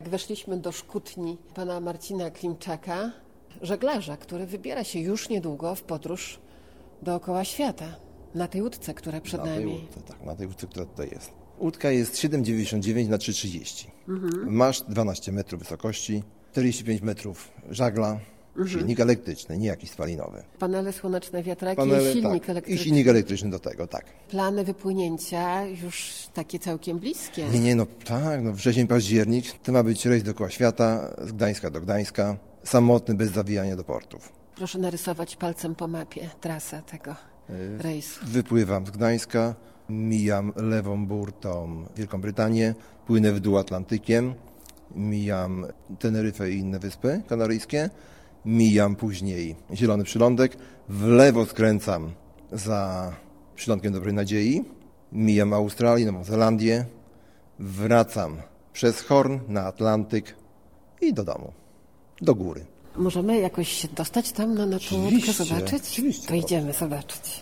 weszliśmy do szkutni pana Marcina Klimczaka, żeglarza, który wybiera się już niedługo w podróż dookoła świata. Na tej łódce, która przed nami. Na tej łódce, która tutaj jest. Łódka jest 7,99 na 3,30. Masz 12 metrów wysokości, 45 metrów żagla, silnik elektryczny, nie jakiś spalinowy. Panele słoneczne, wiatraki Panele, i silnik tak, elektryczny. i silnik elektryczny do tego, tak. Plany wypłynięcia już takie całkiem bliskie. Wrzesień, październik. To ma być rejs dookoła świata, z Gdańska do Gdańska, samotny, bez zawijania do portów. Proszę narysować palcem po mapie trasę tego rejsu. Wypływam z Gdańska, mijam lewą burtą Wielką Brytanię, płynę w dół Atlantykiem, mijam Teneryfę i inne wyspy kanaryjskie, mijam później Zielony Przylądek, w lewo skręcam za Przylądkiem Dobrej Nadziei, mijam Australię, Nową Zelandię, wracam przez Horn na Atlantyk i do domu, do góry. Możemy jakoś się dostać tam na tą łódkę, zobaczyć? Oczywiście. To idziemy zobaczyć.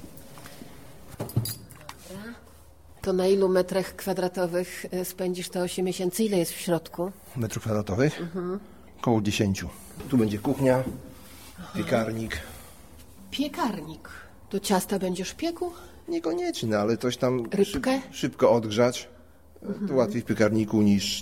To na ilu metrach kwadratowych spędzisz te 8 miesięcy? Ile jest w środku? Metrów kwadratowych? Około 10. Tu będzie kuchnia, piekarnik. Piekarnik. To ciasta będziesz piekł? Niekoniecznie, ale coś tam Rybkę? szybko odgrzać. To łatwiej w piekarniku niż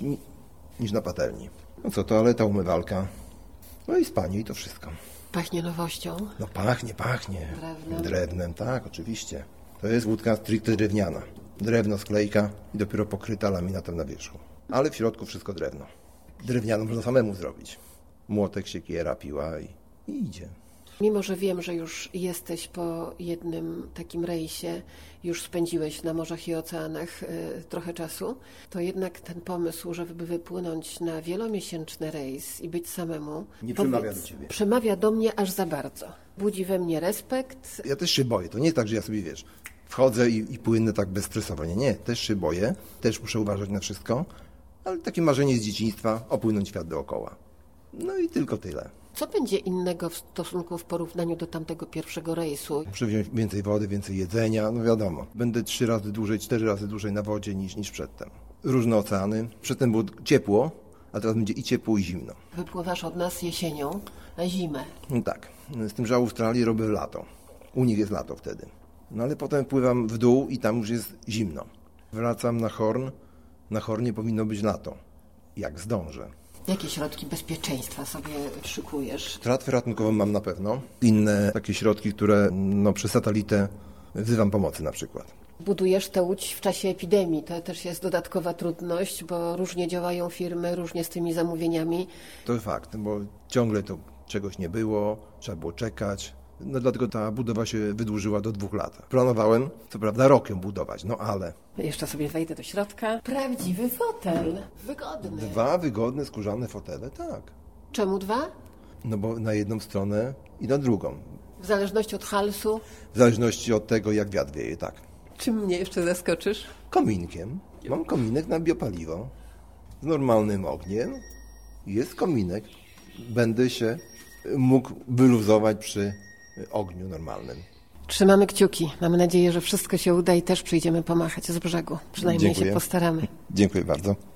na patelni. No co, toaleta, umywalka. No i spanie i to wszystko. Pachnie nowością. No pachnie. Drewnem. Drewnem, tak, oczywiście. To jest łódka stricte drewniana. Drewno, sklejka i dopiero pokryta laminatem na wierzchu. Ale w środku wszystko drewno. Drewnianą można samemu zrobić. Młotek, siekiera, piła i idzie. Mimo że wiem, że już jesteś po jednym takim rejsie, już spędziłeś na morzach i oceanach trochę czasu, to jednak ten pomysł, żeby wypłynąć na wielomiesięczny rejs i być samemu, Nie przemawia do ciebie. Przemawia do mnie aż za bardzo. Budzi we mnie respekt. Ja też się boję. To nie jest tak, że ja sobie, wchodzę i płynę tak bezstresowo. Nie, też się boję. Też muszę uważać na wszystko. Ale takie marzenie z dzieciństwa, opłynąć świat dookoła. No i tylko tyle. Co będzie innego w stosunku, w porównaniu do tamtego pierwszego rejsu? Muszę wziąć więcej wody, więcej jedzenia, no wiadomo. Będę 3 razy dłużej, 4 razy dłużej na wodzie niż przedtem. Różne oceany. Przedtem było ciepło, a teraz będzie i ciepło, i zimno. Wypływasz od nas jesienią na zimę. No tak. Z tym, że Australię robię lato. U nich jest lato wtedy. No ale potem pływam w dół i tam już jest zimno. Wracam na Horn. Na Hornie powinno być lato. Jak zdążę. Jakie środki bezpieczeństwa sobie szykujesz? Tratwę ratunkową mam na pewno. Inne takie środki, które przez satelitę wzywam pomocy na przykład. Budujesz tę łódź w czasie epidemii. To też jest dodatkowa trudność, bo różnie działają firmy, różnie z tymi zamówieniami. To fakt, bo ciągle to czegoś nie było, trzeba było czekać. No dlatego ta budowa się wydłużyła do 2 lat. Planowałem, co prawda, rok ją budować, no ale... Jeszcze sobie wejdę do środka. Prawdziwy fotel. Wygodny. 2 wygodne, skórzane fotele, tak. Czemu 2? No bo na jedną stronę i na drugą. W zależności od halsu. W zależności od tego, jak wiatr wieje, tak. Czym mnie jeszcze zaskoczysz? Kominkiem. Mam kominek na biopaliwo. Z normalnym ogniem. Jest kominek. Będę się mógł wyluzować przy ogniu normalnym. Trzymamy kciuki. Mamy nadzieję, że wszystko się uda i też przyjdziemy pomachać z brzegu. Przynajmniej Dziękuję. się postaramy. Dziękuję bardzo.